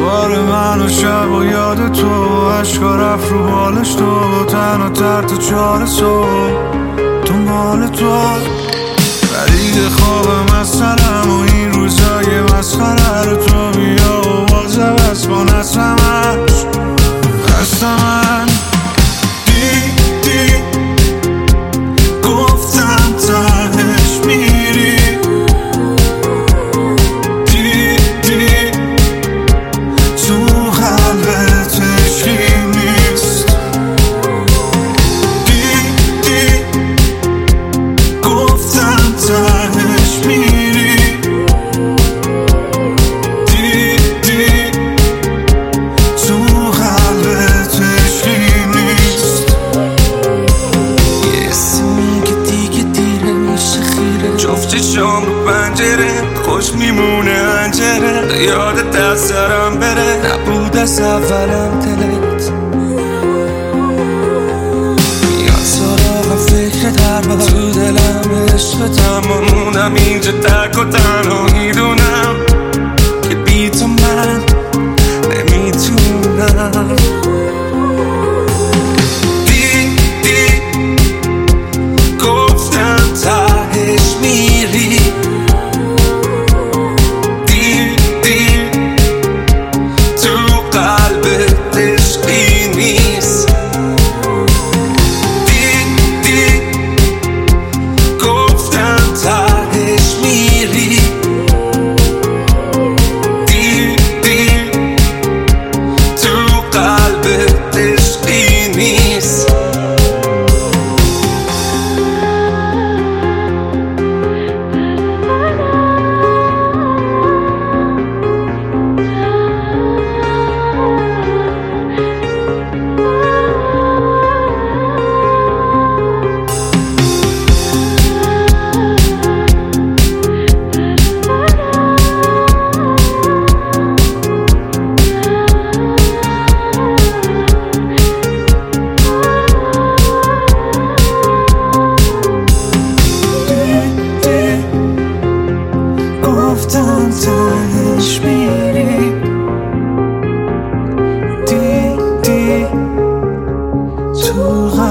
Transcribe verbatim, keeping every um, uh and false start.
دوباره من و شب و یاد تو، عشقا رفت رو بالش تو، تنها تر تا چهار صبح دنبال تو. فرید خوابم از سرم و این روزای مسخره رو تو بیا و باز عوض کن اسمش خستمن. دیدی گفتم تهش میری، دیدی تو قلبت عشقی نیست، دیدی گفتم تهش میری، دیدی تو قلبت عشقی نیست. یه سیمی که دیگه دیره میشه خیره، جفت چشام رو پنجره خوش میمونه انجره، یادت از سرم بره نبود از اولم دلت میاد سراغم فکرت هر بار تو دلم عشقتم مونم اینجا تک و تنها میدونم که بی تو من نمیتونم. دیدی گفتم تهش میری، دیدی تو قلبت عشقی نیست، دیدی گفتم تهش میری، دیدی تو قلبت عشقی نیست. گفتم تهش میری، دیدی تو